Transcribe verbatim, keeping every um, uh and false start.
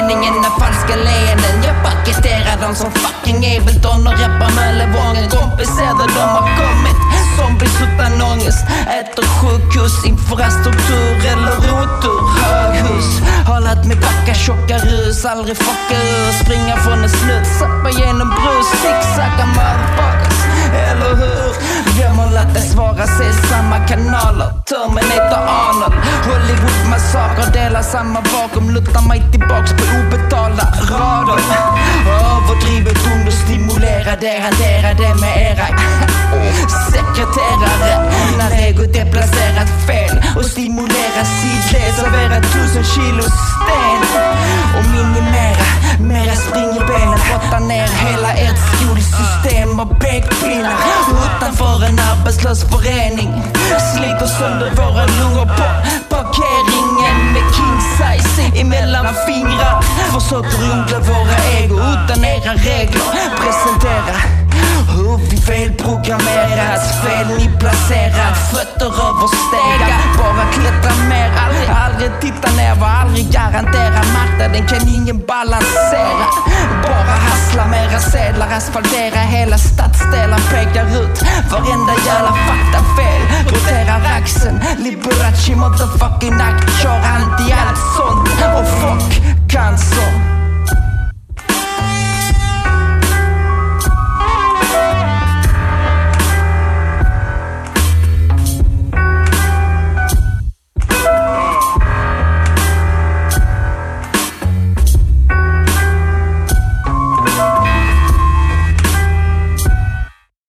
meningen är falska leenden. Jag paketerar dem som fucking Ableton och rappar med levången. Kompenserade de har kommit, zombies utan ångest. Äter sjukhus, infrastruktur eller rotur. Höghus, har lärt mig backa tjocka rus. Aldrig fucka ur, springa från en slut. Sappa genom brus, zigzacka motherfuckers. Eller hur? Vem har lärt dig svara sig samma kanaler? Terminator Arnold, Hollywood massaker. Delar samma vakuum, luttar mig tillbaks på obetalda rader. Överdrivet understimulerade, hantera det med era sekreterare. När egot är placerat fel och stimulerar sidled, servera tusen kilo sten. Och minimera, mera spring i benen. Brotta ner hela ert skolsystem och pekpinnar. Utanför en arbetslös förening sliter sönder våra lungor på parkeringen. Med king size emellan fingrar. Försöker odla våra ego utan era regler. Presentera hur vi felprogrammeras, fel ni placerat. Fötter över stegar, bara klättra mer. Aldrig, aldrig titta ner, var aldrig garantera. Marknaden kan ingen balansera. Bara hassla mera sedlar, asfaltera hela stadsdelar. Pekar ut varenda jävla faktafel. Roterar axeln, Liberace motherfucking act. Kör anti allt sånt och fuck cancer.